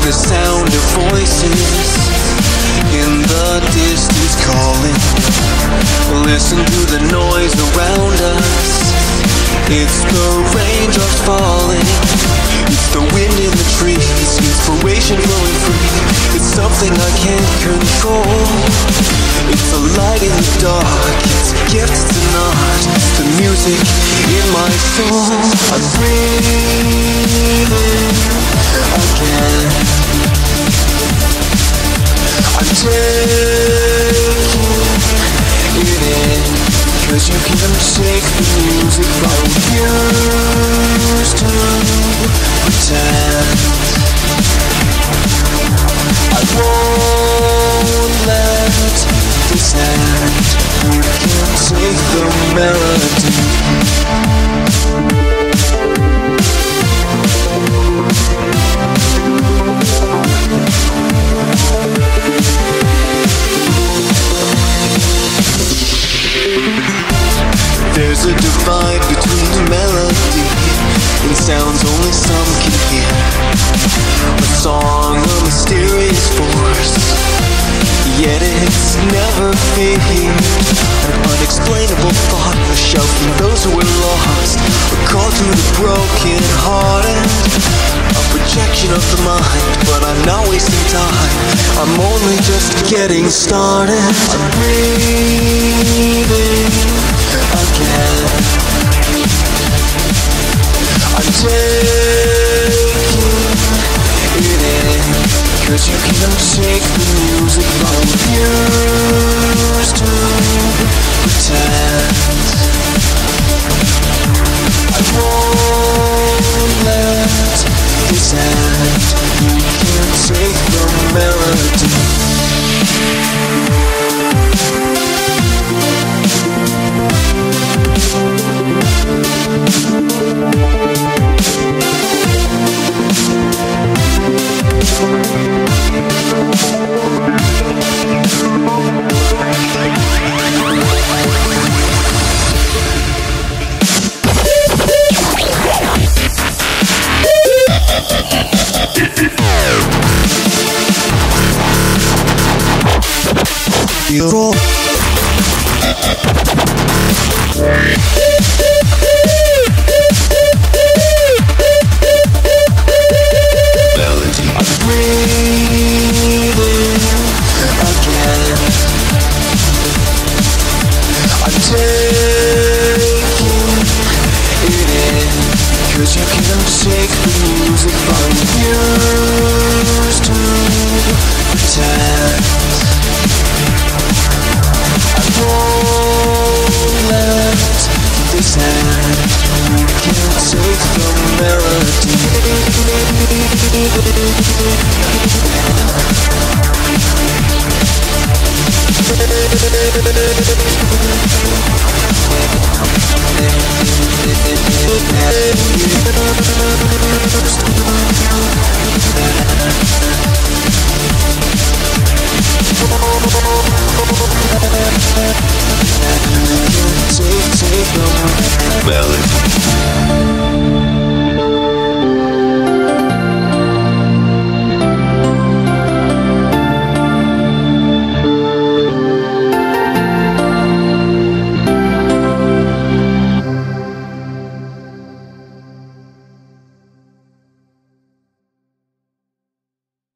the sound of voices in the distance calling. Listen to the noise around us. It's the raindrops falling. It's the wind in the trees, inspiration flowing free. It's something I can't control. It's a light in the dark. It's a gift, it's an art. It's the music in my soul. I'm breathing again. I'm taking it in, 'cause you can't take the music from used to pretend. I won't let this end. You can't take the melody. There's a divide between melody and sounds only some can hear. A song, a mysterious force, yet it's never feared. An unexplainable thought, a shout from those who are lost, a call to the broken hearted, a projection of the mind. But I'm not wasting time, I'm only just getting started. I'm breathing again. I'm taking it in, 'cause you can't take the music from used to pretend. I won't let this end. You can't take the melody. You're I'm breathing again. I'm taking it in, 'cause you can't take the music from you.